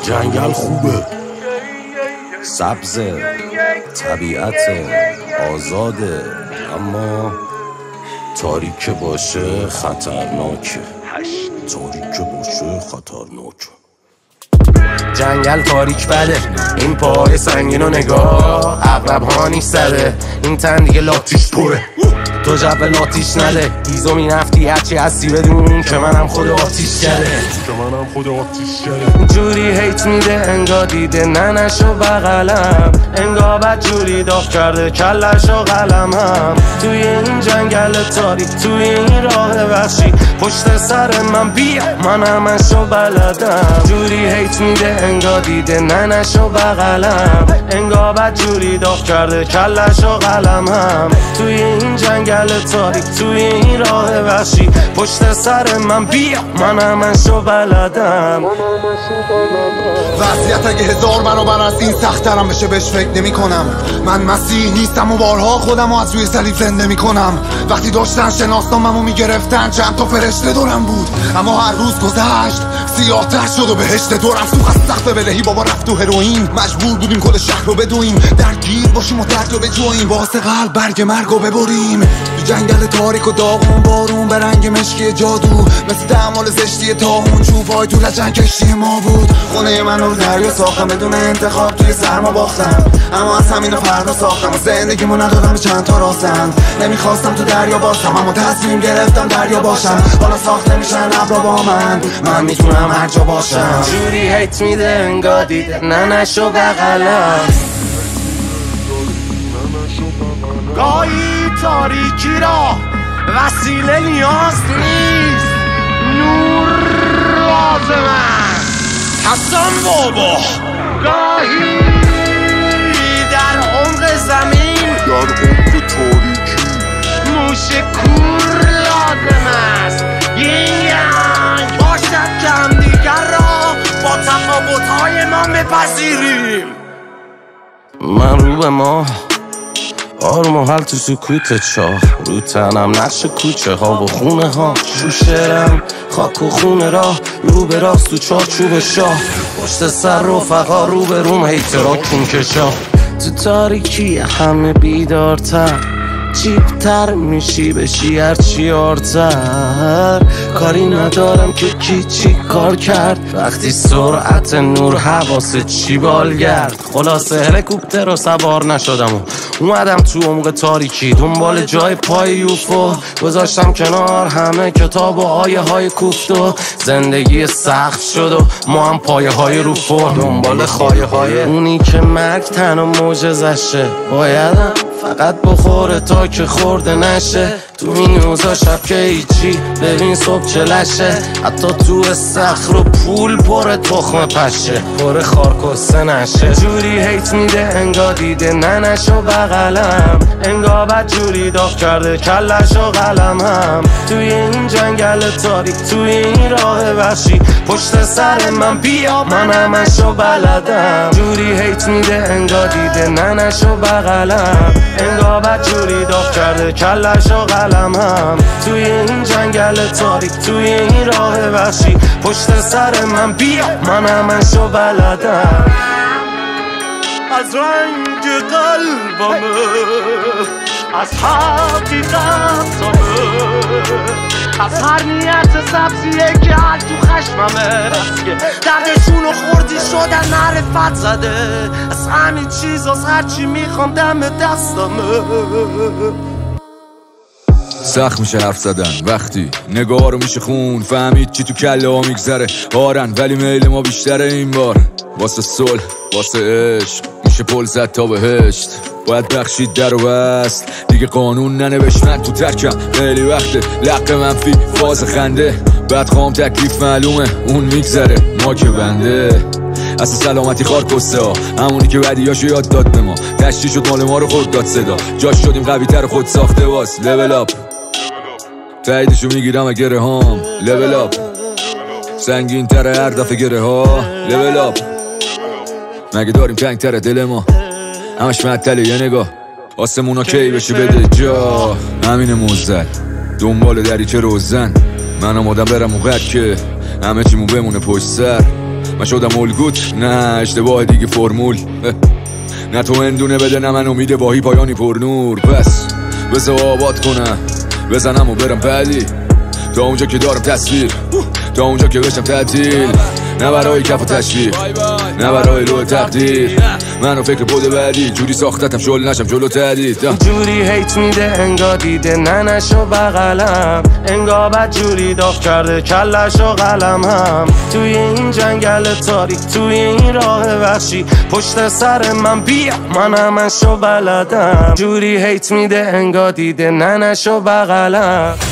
جنگل خوبه، سبزه، طبیعت آزاده، اما تاریک باشه خطرناکه. تاریک باشه خطرناکه. جنگل تاریک بده، این پای سنگین و نگاه عقرب ها نیش زده، این تن دیگه لاتیش پره، تو جب لاتیش نده. ایزو می نفتی هرچی هستی بدون که منم خود آتیش کرده، جوری هیت میده انگا دیده ننشو بغلم، انگا بد جوری داغ کرده کلشو قلمم. توی این جنگل تاریک، توی این راه وحشی، پشت سر من بیا من همشو بلدم. جوری هیت میده انگا دیده ننشو بغلم، انگا بد جوری داغ کرده کلشو قلمم. توی این جنگل تاریک، توی این راه وحشی، پشت سر من بیا من همشو بلدم. وضعیت اگه هزار برابر از این سخت‌ترم بشه بهش فکر نمی کنم. من مسیح نیستم و بارها خودم از روی صلیب زنده می کنم. وقتی داشتن شناسنامه‌مو میگرفتن چند تا فرشته دورم بود، اما هر روز گذشت سیاه‌تر شد و بهشت دورم سوخت از سخت بدهی. بابا رفت تو هروئین، مجبور بودیم کل شهر رو بدویم، درگیر باشیم و درد رو بجویم، واسه قلب برگ مرگ رو ببریم. تو جنگل تاریک و داغون بارون به رنگ مشکی جادو، مثل دمال زشتی تاهون چوبای تو لجن کشتی ما بود. خونه من رو دریا ساختم بدون انتخاب، توی سرما باختم، اما از همین فردا ساختم و زندگیمو ندادم به چند تا راستم. نمیخواستم تو دریا باشم اما تصمیم گرفتم دریا باشم. حالا ساخته میشن ابرا با من میتونم هر جا باشم. جوری هیت میده انگا دیده ننشو بغلم، گاهی تاریکی را وسیله نیاز نیست، نور لازم است. حسن بابا گاهی در عمق زمین، در عمق تاریکی، موش کور لازم است. ینگ باشد که همدیگر را با تفاوت‌های ما بپذیریم. من رو به ما آروم و حل تو سکوت چاه، رو تنم نقش کوچه ها و خونه ها، شوشرم خاک و خونه راه، رو به راست تو چارچوب شاه، پشت سر رفقا رو به روم هیترا کون کشا. تو تاریکی همه بیدارتر، چیپتر میشی بشی هرچی آرتر. کاری ندارم که کی چی کار کرد، وقتی سرعت نور حواست چی بالگرد. خلاصه هلیکوپتر رو سوار نشدم و اومدم تو عمق تاریکی، دنبال جای پای یوفو گذاشتم کنار همه کتاب و آیه های کوفت و زندگی سخت شد و ما هم پایه های رو فرم، دنبال خایه های اونی که مرگ تن و معجزشه. بایدم فقط بخوره تا که خورده نشه، تو این روزا شب که هیچی ببین صبح چلشه. حتی تو صخر و پول پر تخم پشه، پر خارکسته نشه. جوری هیت میده انگا دیده ننشو بغلم، انگا بد جوری داغ کرده کلشو قلمم. توی این جنگل تاریک، توی این راه وحشی، پشت سر من بیا من همشو بلدم. جوری هیت میده انگا دیده ننشو بغلم، انگا بد جوری داغ کرده کلشو قلمم. توی این جنگل تاریک، توی این راه وحشی، پشت سر من بیا من همشو بلدم. از رنگ قلبمه، از حقیقتمه، از هر نیت سبزیه که هر تو خشممه، که دردشون رو خوردی شدن معرفت زده. از همین چیز از هرچی میخوام دم دستمه. سخت میشه حرف زدن وقتی نگاه رو میشه خون، فهمید چی تو کله ها میگذره هارن، ولی میل ما بیشتره این بار. واسه صلح، واسه عشق میشه پل زد تا بهشت، باید بخشید در و بست دیگه قانون ننوشت. من تو ترکم خیلی وقته، لق منفی فاز خنده، بدخوام تکلیف معلومه اون میگذره ما که بنده. اصلا سلامتی خار کسته ها، همونی که بدیاشو یاد داد به ما، تشتی شد مال ما رو خود داد صدا، جاش شدیم قوی تر خود ساخته واس. لول اپ تاییدشو میگیرم اگه رهام، لول اپ سنگین تره هر دفعه گره ها. لول اپ مگه داریم تنگ تره دل ما، همش معطله یه نگاه، آسمونا کی بشه بده جا. همین موزل دنبال دریچه روزن، من آمادم برم اون قد که همه چیمون بمونه پشت سر. من شدم الگوت، نه اشتباه دیگه فرمول. نه تو اندونه بده نه من امید واهی پایانی پر نور. پس بذار آباد کنم بزنم و برم بعدی، تا اونجا که دارم تصویر، تا اونجا که بشم تعطیل. نه برای کف و تشویق، نه برای روح تقدیر، منو فکر بوده بعدی جوری ساختتم شل نشم جلو تردید. جوری هیت میده انگا دیده ننشو بغلم، انگا بد جوری داغ کرده کلش و قلم هم. توی این جنگل تاریک توی این راه وحشی پشت سر من بیا من همشو بلدم. جوری هیت میده انگا دیده ننشو بغلم.